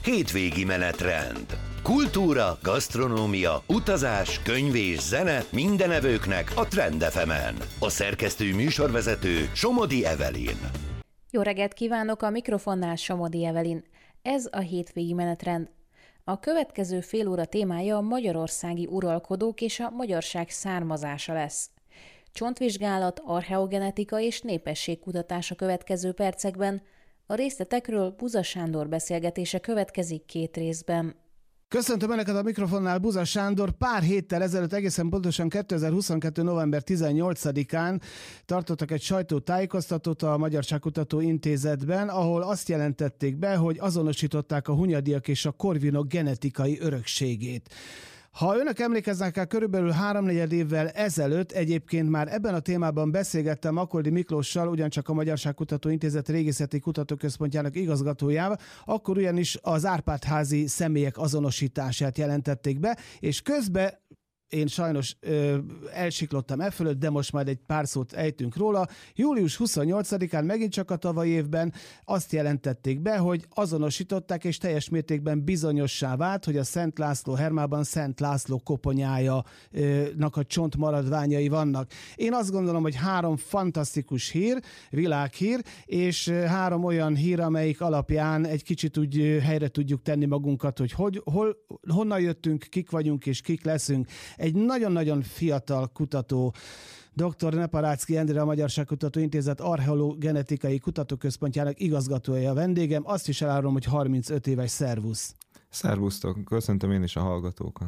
Hétvégi menetrend. Kultúra, gasztronómia, utazás, könyv és zene minden evőknek a Trend FM-en. A szerkesztő műsorvezető Somodi Evelyn. Jó reggelt kívánok, a mikrofonnál Somodi Evelyn. Ez a hétvégi menetrend. A következő fél óra témája a magyarországi uralkodók és a magyarság származása lesz. Csontvizsgálat, archeogenetika és népességkutatás a következő percekben. A részletekről Buza Sándor beszélgetése következik 2 részben. Köszöntöm Önöket a mikrofonnál, Buza Sándor. Pár héttel ezelőtt, egészen pontosan 2022. november 18-án tartottak egy sajtótájékoztatót a Magyarságkutató Intézetben, ahol azt jelentették be, hogy azonosították a hunyadiak és a korvinok genetikai örökségét. Ha önök emlékeznek rá, körülbelül 3-4 évvel ezelőtt egyébként már ebben a témában beszélgettem Akoldi Miklóssal, ugyancsak a Magyarságkutató Intézet Régészeti Kutatóközpontjának igazgatójával, akkor ugyanis az Árpád-házi személyek azonosítását jelentették be, és közben én sajnos elsiklottam fölött, de most már egy pár szót ejtünk róla. Július 28-án megint csak a tavalyi évben azt jelentették be, hogy azonosították és teljes mértékben bizonyossá vált, hogy a Szent László Hermában Szent László koponyájának a csontmaradványai vannak. Én azt gondolom, hogy 3 fantasztikus hír, világhír, és 3 olyan hír, amelyik alapján egy kicsit úgy helyre tudjuk tenni magunkat, hogy honnan jöttünk, kik vagyunk és kik leszünk. Egy nagyon-nagyon fiatal kutató, dr. Neparáczky Endre, a Magyarságkutató Intézet Archeogenetikai Kutatóközpontjának igazgatója a vendégem. Azt is elárulom, hogy 35 éves. Szervusz! Szervusztok! Köszöntöm én is a hallgatókat.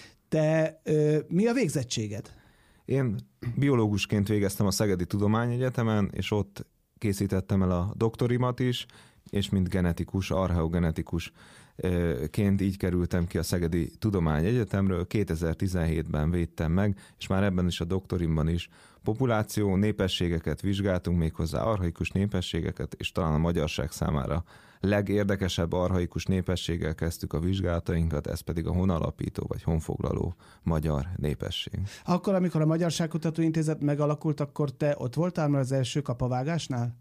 Te mi a végzettséged? Én biológusként végeztem a Szegedi Tudományegyetemen, és ott készítettem el a doktorimat is, és mint genetikus, archeogenetikusként így kerültem ki a Szegedi Tudományegyetemről. 2017-ben védtem meg, és már ebben is a doktorimban is populáció, népességeket vizsgáltunk, méghozzá archaikus népességeket, és talán a magyarság számára legérdekesebb archaikus népességgel kezdtük a vizsgálatainkat, ez pedig a honalapító vagy honfoglaló magyar népesség. Akkor, amikor a Magyarságkutató Intézet megalakult, akkor te ott voltál már az első kapavágásnál?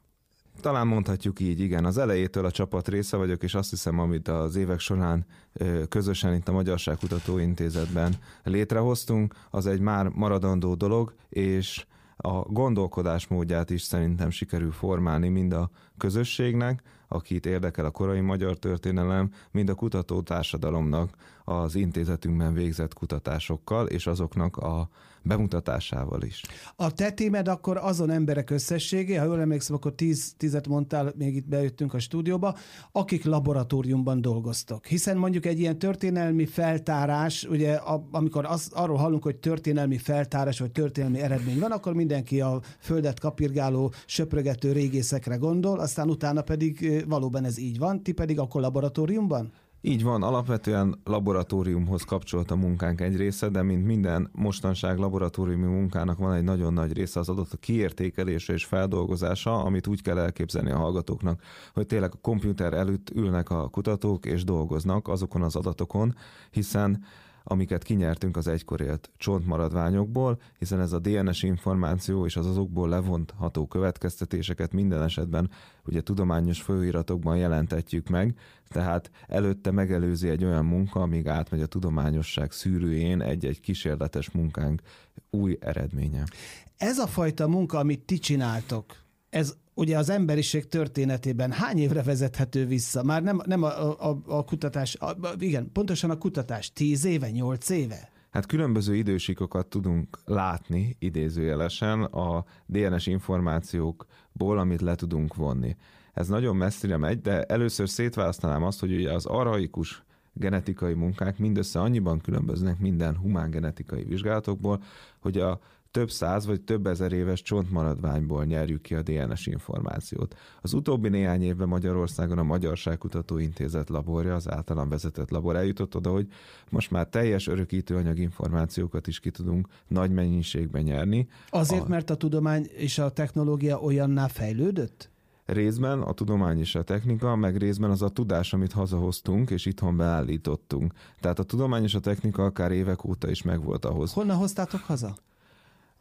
Talán mondhatjuk így, igen. Az elejétől a csapat része vagyok, és azt hiszem, amit az évek során közösen itt a Magyarságkutató Intézetben létrehoztunk, az egy már maradandó dolog, és a gondolkodásmódját is szerintem sikerül formálni mind a közösségnek, akit érdekel a korai magyar történelem, mind a kutatótársadalomnak az intézetünkben végzett kutatásokkal, és azoknak a bemutatásával is. A te témed akkor azon emberek összességé, ha jól emlékszem, akkor 10 mondtál, még itt bejöttünk a stúdióba, akik laboratóriumban dolgoztok. Hiszen mondjuk egy ilyen történelmi feltárás, ugye amikor arról hallunk, hogy történelmi feltárás vagy történelmi eredmény van, akkor mindenki a földet kapirgáló, söprögető régészekre gondol, aztán utána pedig valóban ez így van, ti pedig akkor laboratóriumban? Így van, alapvetően laboratóriumhoz kapcsolt a munkánk egy része, de mint minden mostanság laboratóriumi munkának van egy nagyon nagy része, az adatok kiértékelése és feldolgozása, amit úgy kell elképzelni a hallgatóknak, hogy tényleg a komputer előtt ülnek a kutatók és dolgoznak azokon az adatokon, hiszen amiket kinyertünk az egykor élt csontmaradványokból, hiszen ez a DNS információ és az azokból levontható következtetéseket minden esetben ugye tudományos folyóiratokban jelentetjük meg, tehát előtte megelőzi egy olyan munka, amíg átmegy a tudományosság szűrőjén egy-egy kísérletes munkánk új eredménye. Ez a fajta munka, amit ti csináltok, ez ugye az emberiség történetében hány évre vezethető vissza? Már nem a kutatás, igen, pontosan a kutatás 10 éve, 8 éve? Hát különböző idősíkokat tudunk látni idézőjelesen a DNS információkból, amit le tudunk vonni. Ez nagyon messzire megy, de először szétválasztanám azt, hogy ugye az archaikus genetikai munkák mindössze annyiban különböznek minden humán genetikai vizsgálatokból, hogy a több 100 vagy több ezer éves csontmaradványból nyerjük ki a DNS információt. Az utóbbi néhány évben Magyarországon a Magyarságkutató Intézet laborja, az általam vezetett labor eljutott oda, hogy most már teljes örökítőanyag információkat is ki tudunk nagy mennyiségben nyerni. Azért, mert a tudomány és a technológia olyanná fejlődött? Részben a tudomány és a technika, meg részben az a tudás, amit hazahoztunk és itthon beállítottunk. Tehát a tudomány és a technika akár évek óta is megvolt ahhoz. Honnan hoztátok haza?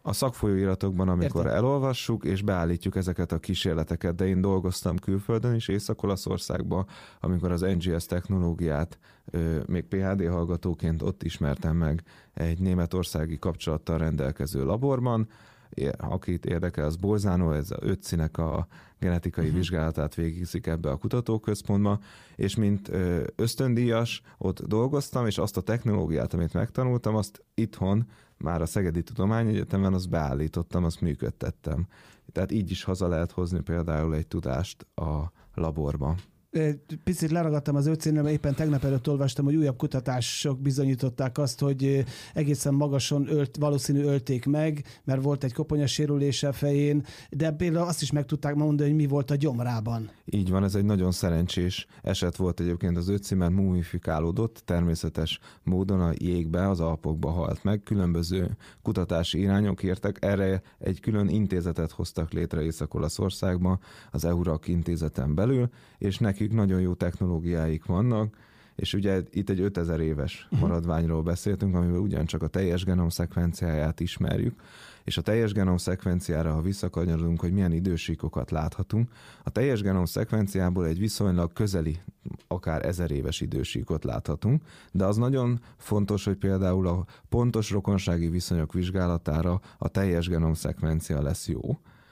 A szakfolyóiratokban, amikor elolvassuk, és beállítjuk ezeket a kísérleteket, de én dolgoztam külföldön is, Észak-Olaszországban, amikor az NGS technológiát még PhD hallgatóként ott ismertem meg egy németországi kapcsolattal rendelkező laborban, akit érdekel, az Bolzano, ez a 5 színek a genetikai vizsgálatát végzik ebbe a kutatóközpontba, és mint ösztöndíjas ott dolgoztam, és azt a technológiát, amit megtanultam, azt itthon, már a Szegedi Tudományegyetemen azt beállítottam, azt működtettem. Tehát így is haza lehet hozni például egy tudást a laborba. Picit leragadtam az 5 színre, éppen tegnap előtt olvastam, hogy újabb kutatások bizonyították azt, hogy egészen magason valószínű ölték meg, mert volt egy koponyasérülése a fején, de például azt is meg tudták mondani, hogy mi volt a gyomrában. Így van, ez egy nagyon szerencsés eset volt egyébként, az 5 szín mumifikálódott, természetes módon a jégbe, az Alpokba halt meg, különböző kutatási irányok értek, erre egy külön intézetet hoztak létre Észak-Olaszországban, az EURAC intézeten belül, és nekik nagyon jó technológiáik vannak, és ugye itt egy 5000 éves maradványról beszéltünk, amivel ugyancsak a teljes genom szekvenciáját ismerjük, és a teljes genom szekvenciára, ha visszakanyarodunk, hogy milyen idősíkokat láthatunk, a teljes genom szekvenciából egy viszonylag közeli, akár 1000 éves idősíkot láthatunk, de az nagyon fontos, hogy például a pontos rokonsági viszonyok vizsgálatára a teljes genom szekvencia lesz jó.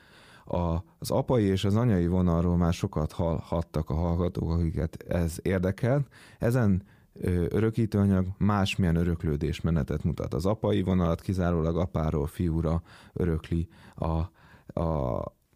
Az apai és az anyai vonalról már sokat hallhattak a hallgatók, akiket ez érdekel. Ezen örökítőanyag másmilyen öröklődésmenetet mutat. Az apai vonalat kizárólag apáról fiúra örökli a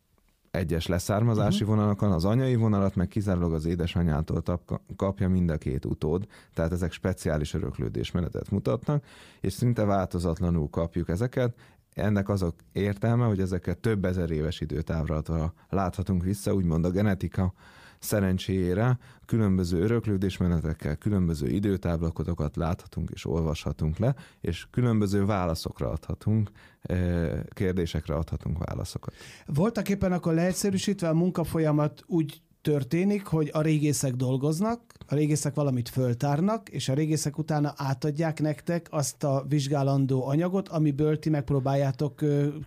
egyes leszármazási vonalakon, az anyai vonalat meg kizárólag az édesanyától kapja mind a két utód, tehát ezek speciális öröklődésmenetet mutatnak, és szinte változatlanul kapjuk ezeket. Ennek az értelme, hogy ezeket több ezer éves időtávra láthatunk vissza, úgymond a genetika szerencséjére különböző öröklődésmenetekkel, különböző időtáblakotokat láthatunk és olvashatunk le, és különböző válaszokra adhatunk, kérdésekre adhatunk válaszokat. Voltak éppen akkor leegyszerűsítve a munkafolyamat úgy történik, hogy a régészek dolgoznak, a régészek valamit föltárnak, és a régészek utána átadják nektek azt a vizsgálandó anyagot, amiből ti megpróbáljátok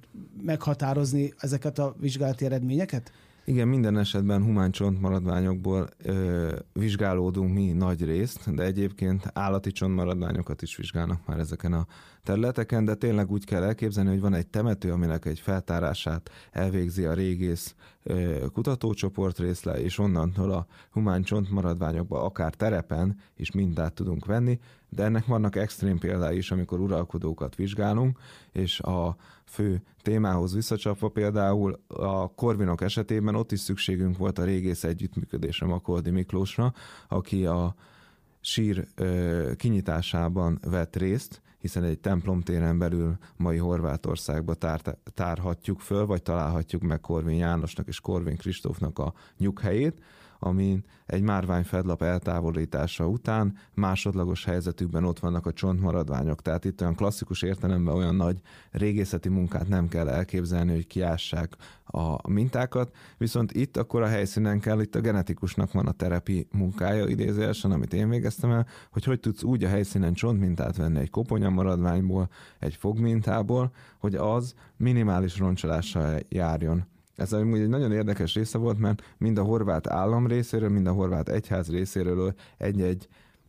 meghatározni ezeket a vizsgálati eredményeket? Igen, minden esetben humán csontmaradványokból vizsgálódunk mi nagy részt, de egyébként állati csontmaradványokat is vizsgálnak már ezeken a területeken, de tényleg úgy kell elképzelni, hogy van egy temető, aminek egy feltárását elvégzi a régész kutatócsoport részle, és onnantól a humán csontmaradványokba akár terepen is mintát tudunk venni, de ennek vannak extrém példái is, amikor uralkodókat vizsgálunk, és a fő témához visszacsapva például a Corvinok esetében ott is szükségünk volt a régész együttműködésre, Makoldy Miklósra, aki a sír kinyitásában vett részt, hiszen egy templomtéren belül mai Horvátországba tárhatjuk föl, vagy találhatjuk meg Korvin Jánosnak és Korvin Kristófnak a nyughelyét, amin egy márványfedlap eltávolítása után másodlagos helyzetükben ott vannak a csontmaradványok. Tehát itt olyan klasszikus értelemben olyan nagy régészeti munkát nem kell elképzelni, hogy kiássák a mintákat, viszont itt akkor a helyszínen kell, itt a genetikusnak van a terepi munkája idézőjelesen, amit én végeztem el, hogy tudsz úgy a helyszínen csontmintát venni egy koponyamaradványból, egy fogmintából, hogy az minimális roncsolással járjon. Ez egy nagyon érdekes része volt, mert mind a horvát állam részéről, mind a horvát egyház részéről egy-egy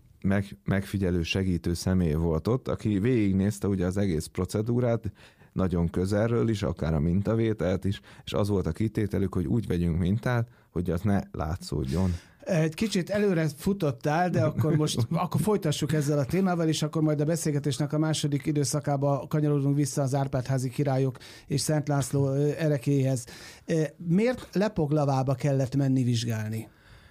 megfigyelő, segítő személy volt ott, aki végignézte ugye az egész procedúrát, nagyon közelről is, akár a mintavételt is, és az volt a kitételük, hogy úgy vegyünk mintát, hogy az ne látszódjon. Egy kicsit előre futottál, de akkor folytassuk ezzel a témával, és akkor majd a beszélgetésnek a második időszakába kanyarodunk vissza az Árpád-házi királyok és Szent László erekéhez. Miért Lepoglavába kellett menni vizsgálni?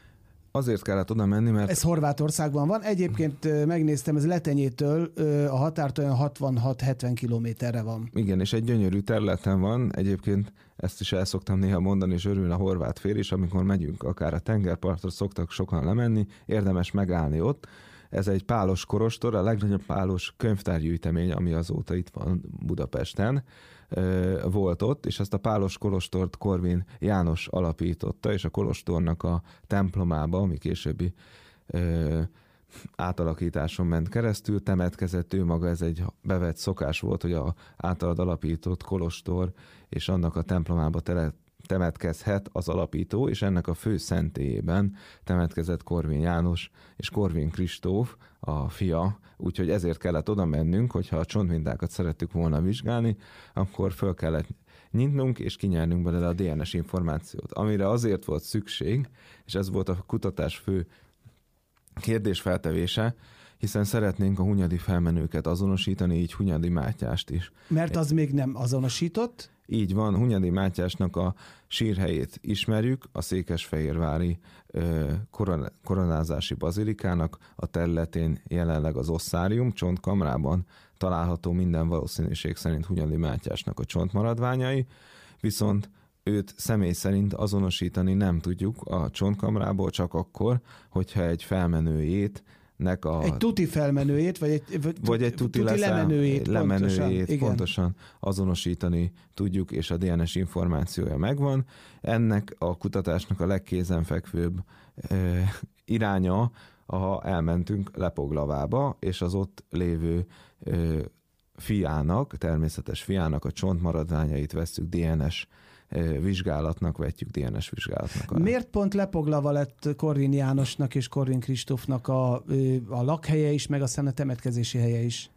Azért kellett oda menni, mert... Ez Horvátországban van. Egyébként megnéztem, ez Letenyétől a határtól olyan 66-70 kilométerre van. Igen, és egy gyönyörű területen van. Egyébként ezt is el szoktam néha mondani, és örül a horvát fél is, amikor megyünk akár a tengerpartra, szoktak sokan lemenni, érdemes megállni ott. Ez egy pálos kolostor, a legnagyobb pálos könyvtárgyűjtemény, ami azóta itt van Budapesten, volt ott, és ezt a pálos kolostort Korvin János alapította, és a kolostornak a templomába, ami későbbi átalakításon ment keresztül, temetkezett ő maga, ez egy bevett szokás volt, hogy a általad alapított kolostor és annak a templomába temetkezhet az alapító, és ennek a fő szentélyében temetkezett Korvin János és Korvin Kristóf, a fia, úgyhogy ezért kellett oda mennünk, hogyha a csontmintákat szerettük volna vizsgálni, akkor föl kellett nyitnunk és kinyernünk belőle a DNS információt, amire azért volt szükség, és ez volt a kutatás fő kérdésfeltevése, hiszen szeretnénk a hunyadi felmenőket azonosítani, így Hunyadi Mátyást is. Mert az még nem azonosított? Így van, Hunyadi Mátyásnak a sírhelyét ismerjük, a székesfehérvári koronázási bazilikának a területén jelenleg az osszárium csontkamrában található minden valószínűség szerint Hunyadi Mátyásnak a csontmaradványai, viszont őt személy szerint azonosítani nem tudjuk a csontkamrából csak akkor, hogyha egy felmenőjét egy tuti felmenőjét, vagy egy tuti lemenőjét pontosan azonosítani tudjuk, és a DNS információja megvan. Ennek a kutatásnak a legkézenfekvőbb iránya, ha elmentünk Lepoglavába, és az ott lévő fiának, természetes fiának a csontmaradványait vesszük DNS vizsgálatnak, vetjük DNS vizsgálatnak. Miért pont Lepoglava lett Korvin Jánosnak és Korvin Kristófnak a lakhelye is, meg aztán a temetkezési helye is?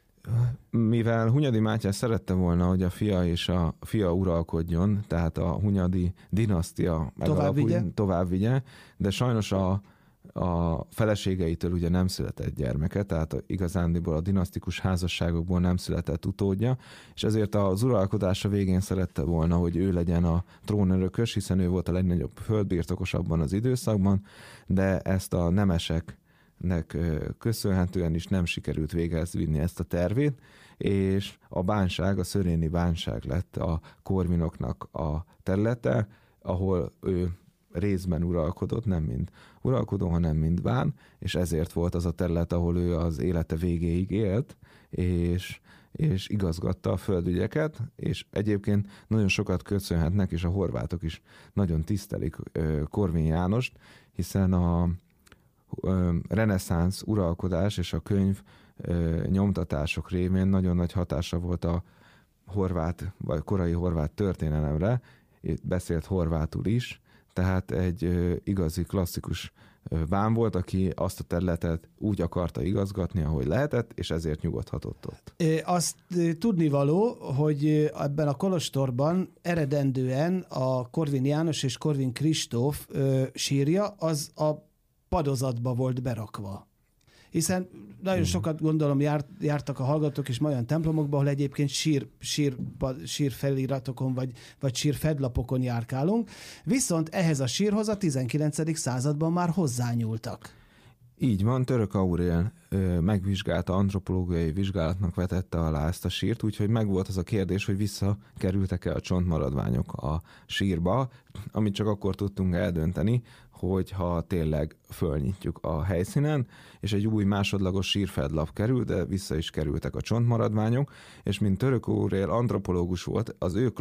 Mivel Hunyadi Mátyás szerette volna, hogy a fia és a fia uralkodjon, tehát a Hunyadi dinasztia tovább vigye, de sajnos a feleségeitől ugye nem született gyermeke, tehát igazándiból a dinasztikus házasságokból nem született utódja, és ezért az uralkodása végén szerette volna, hogy ő legyen a trónörökös, hiszen ő volt a legnagyobb földbirtokos abban az időszakban, de ezt a nemeseknek köszönhetően is nem sikerült véghez vinni ezt a tervét, és a bánság, a szöréni bánság lett a Korvinoknak a területe, ahol ő részben uralkodott, nem mind uralkodó, hanem mind bán, és ezért volt az a terület, ahol ő az élete végéig élt, és igazgatta a földügyeket, és egyébként nagyon sokat köszönhetnek, és a horvátok is nagyon tisztelik Korvin Jánost, hiszen a reneszánsz uralkodás és a könyv nyomtatások révén nagyon nagy hatása volt a horvát, vagy korai horvát történelemre, beszélt horvátul is, tehát egy igazi klasszikus bán volt, aki azt a területet úgy akarta igazgatni, ahogy lehetett, és ezért nyugodhatott ott. Azt tudnivaló, hogy ebben a kolostorban eredendően a Korvin János és Korvin Kristóf sírja az a padozatba volt berakva. Hiszen nagyon sokat gondolom jártak a hallgatók is olyan templomokba, ahol egyébként sírfeliratokon vagy sírfedlapokon járkálunk, viszont ehhez a sírhoz a 19. században már hozzányúltak. Így van, Török Aurél megvizsgálta, antropológiai vizsgálatnak vetette alá ezt a sírt, úgyhogy megvolt az a kérdés, hogy visszakerültek-e a csontmaradványok a sírba, amit csak akkor tudtunk eldönteni, hogyha tényleg fölnyitjuk a helyszínen, és egy új másodlagos sírfedlap került, de vissza is kerültek a csontmaradványok, és mint Török Aurél antropológus volt, az ő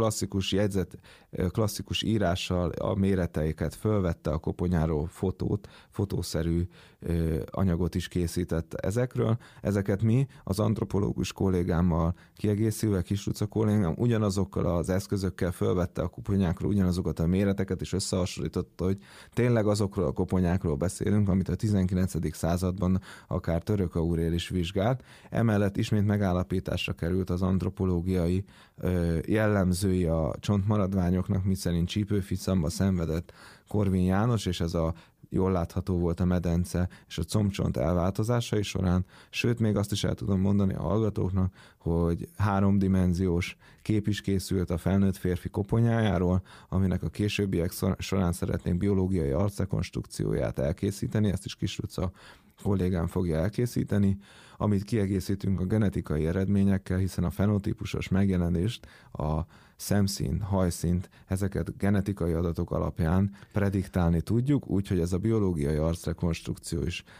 klasszikus írással a méreteiket fölvette a koponyáról fotószerű anyagot is készített ezekről. Ezeket mi az antropológus kollégámmal kiegészülve, Kisruca kollégám ugyanazokkal az eszközökkel fölvette a koponyákról ugyanazokat a méreteket, és összehasonlította, hogy tényleg azokról a koponyákról beszélünk, amit a 19. században akár Török Aurél is vizsgált. Emellett ismét megállapításra került az antropológiai jellemzői a csontmaradványoknak, miszerint csípőficamba szenvedett Korvin János, és ez a jól látható volt a medence és a combcsont elváltozásai során, sőt, még azt is el tudom mondani a hallgatóknak, hogy 3-dimenziós kép is készült a felnőtt férfi koponyájáról, aminek a későbbiek során szeretnénk biológiai arcrekonstrukcióját elkészíteni, ezt is Kisruca kollégám fogja elkészíteni, amit kiegészítünk a genetikai eredményekkel, hiszen a fenotípusos megjelenést, a szemszínt, hajszínt, ezeket genetikai adatok alapján prediktálni tudjuk, úgyhogy ez a biológiai arcrekonstrukció is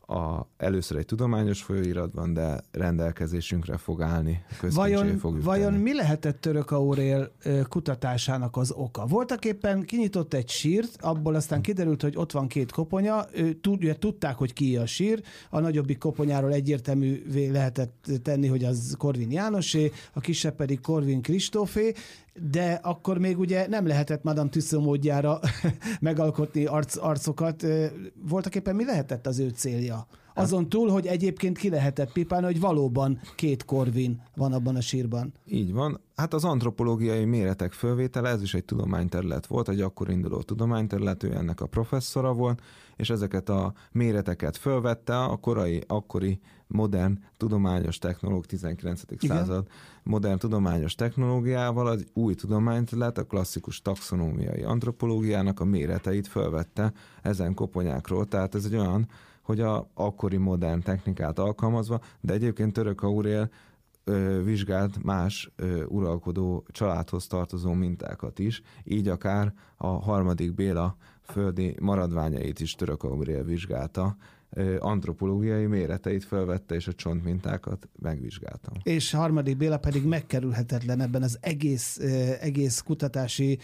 először egy tudományos folyóiratban, de rendelkezésünkre fog állni. Vajon mi lehetett Török Aurél kutatásának az oka? Voltak éppen kinyitott egy sírt, abból aztán kiderült, hogy ott van 2 koponya, tudták, hogy ki a sír, a nagyobbik koponyáról egyértelművé lehetett tenni, hogy az Korvin Jánosé, a kisebb pedig Korvin Kristófé, de akkor még ugye nem lehetett Madame Tussaud módjára megalkotni arcokat. Voltak éppen mi lehetett az ő célja? Azon túl, hogy egyébként ki lehetett pipálni, hogy valóban 2 Korvin van abban a sírban. Így van. Hát az antropológiai méretek fölvétele, ez is egy tudományterület volt, egy akkor induló tudományterület, ő ennek a professzora volt, és ezeket a méreteket fölvette a akkori modern tudományos 19. század modern tudományos technológiával, az új tudományterület, a klasszikus taxonómiai antropológiának a méreteit fölvette ezen koponyákról. Tehát ez egy olyan, hogy a akkori modern technikát alkalmazva, de egyébként Török Aurél vizsgált más uralkodó családhoz tartozó mintákat is, így akár a 3. Béla földi maradványait is Török Aurél vizsgálta, antropológiai méreteit felvette, és a csontmintákat megvizsgálta. És 3. Béla pedig megkerülhetetlen ebben az egész kutatási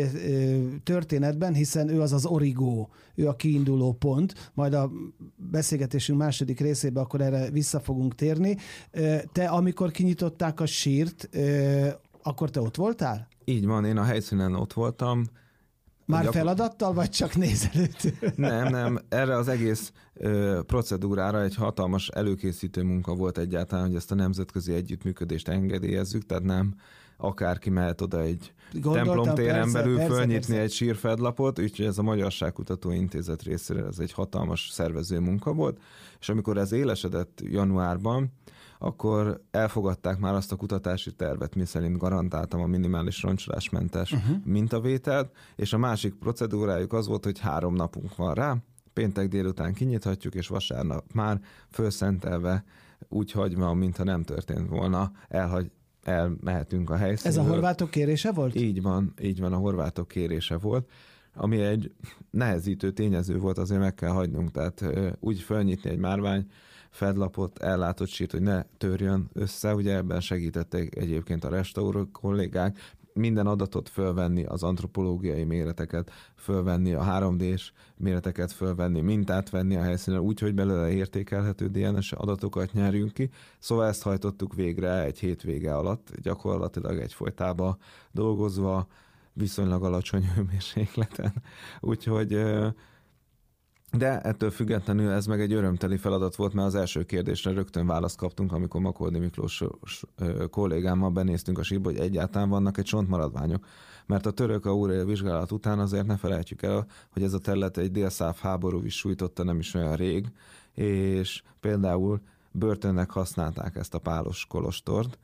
történetben, hiszen ő az origo, ő a kiinduló pont, majd a beszélgetésünk második részében akkor erre vissza fogunk térni. Te, amikor kinyitották a sírt, akkor te ott voltál? Így van, én a helyszínen ott voltam. Már feladattal, vagy csak nézelőt? Nem. Erre az egész procedúrára egy hatalmas előkészítő munka volt egyáltalán, hogy ezt a nemzetközi együttműködést engedélyezzük, tehát nem akárki mehet oda egy templomtéren belül fölnyitni egy sírfedlapot, úgyhogy ez a Magyarságkutató Intézet részéről ez egy hatalmas szervező munka volt, és amikor ez élesedett januárban, akkor elfogadták már azt a kutatási tervet, miszerint garantáltam a minimális roncsolásmentes mintavételt, és a másik procedúrájuk az volt, hogy 3 napunk van rá, péntek délután kinyithatjuk, és vasárnap már fölszentelve, úgy hagyva, mintha nem történt volna, elmehetünk a helyszínről. Ez a horvátok kérése volt? Így van, a horvátok kérése volt, ami egy nehezítő tényező volt, azért meg kell hagynunk, tehát úgy fölnyitni egy márvány fedlapot, ellátott sírt, hogy ne törjön össze, ugye ebben segítettek egyébként a restauráló kollégák, minden adatot fölvenni, az antropológiai méreteket fölvenni, a 3D-s méreteket fölvenni, mintát venni a helyszínen, úgyhogy belőle értékelhető DNS adatokat nyerjünk ki. Szóval ezt hajtottuk végre egy hétvége alatt, gyakorlatilag egyfolytában dolgozva, viszonylag alacsony hőmérsékleten. Úgyhogy de ettől függetlenül ez meg egy örömteli feladat volt, mert az első kérdésre rögtön választ kaptunk, amikor Makoldi Miklós kollégámmal benéztünk a sírba, hogy egyáltalán vannak egy csontmaradványok. Mert a Török Aurél vizsgálat után azért ne felejtjük el, hogy ez a terület egy délszláv háború is sújtotta nem is olyan rég, és például börtönnek használták ezt a pálos kolostort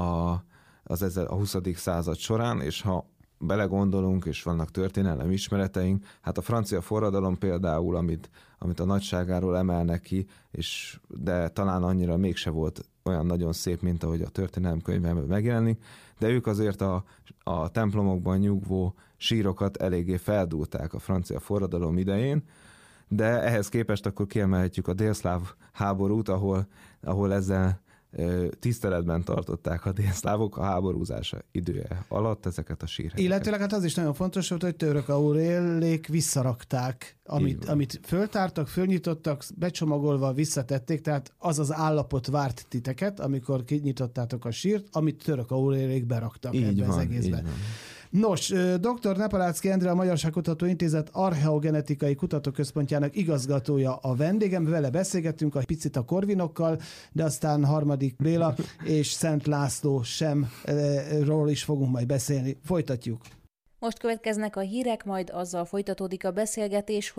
a 20. század során, és ha belegondolunk, és vannak történelem ismereteink, hát a francia forradalom például, amit a nagyságáról emelnek ki, de talán annyira mégse volt olyan nagyon szép, mint ahogy a történelem könyvben megjelenik, de ők azért a templomokban nyugvó sírokat eléggé feldúlták a francia forradalom idején, de ehhez képest akkor kiemelhetjük a délszláv háborút, ahol ezzel tiszteletben tartották a délszlávok a háborúzása idője alatt ezeket a sírhelyeket. Illetőleg hát az is nagyon fontos volt, hogy Török Aurélék visszarakták, amit föltártak, fölnyitottak, becsomagolva visszatették, tehát az az állapot várt titeket, amikor kinyitottátok a sírt, amit Török Aurélék beraktak ebbe az egészben. Nos, dr. Nepaláczky Endre, a Magyarságkutató Intézet Archeogenetikai Kutatóközpontjának igazgatója a vendégem, vele beszélgettünk egy picit a korvinokkal, de aztán 3. Béla és Szent László Semről is fogunk majd beszélni. Folytatjuk. Most következnek a hírek, majd azzal folytatódik a beszélgetés,